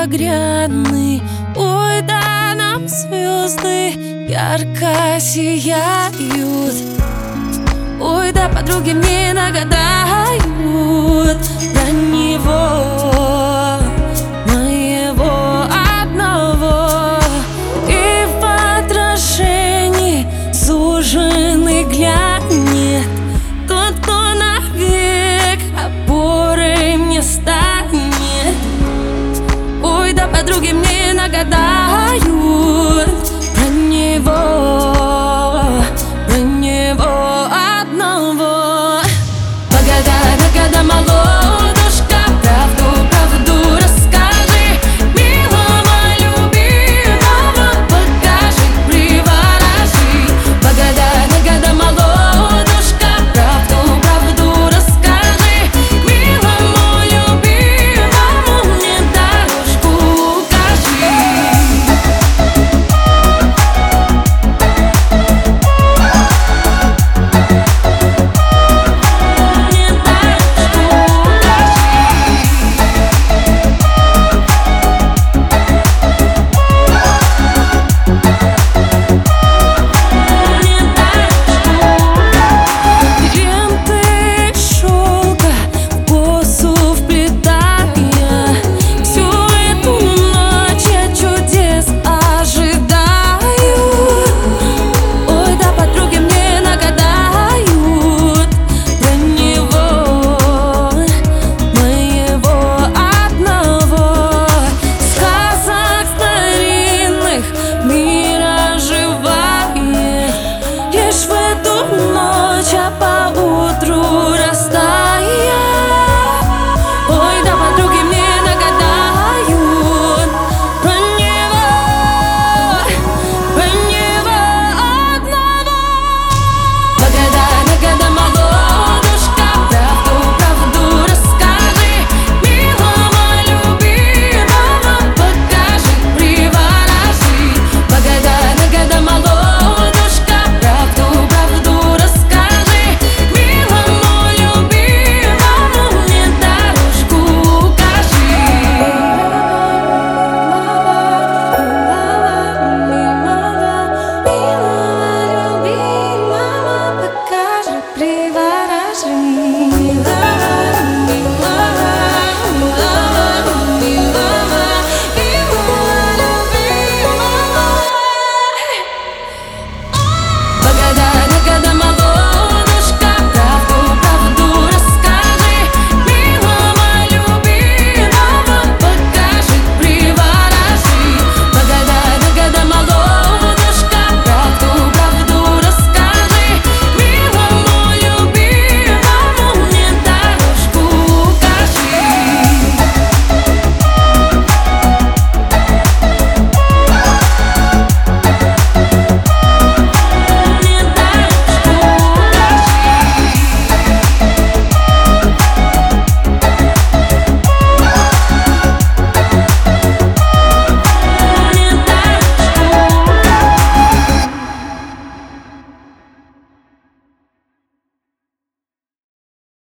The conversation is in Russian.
багряный. Ой, да нам звезды ярко сияют. Ой, да подруги мне нагадают про него, моего одного. И в отражении суженый глянет тот, кто навек опорой мне станет. Ой, да подруги мне нагадают про него, про него одного. Погода, молодушка, правду, правду расскажи, милого любимого покажи, приворожи. Погода, молодушка, правду, правду расскажи, милому любимому мне дорожку укажи. Мир оживает лишь в эту ночь.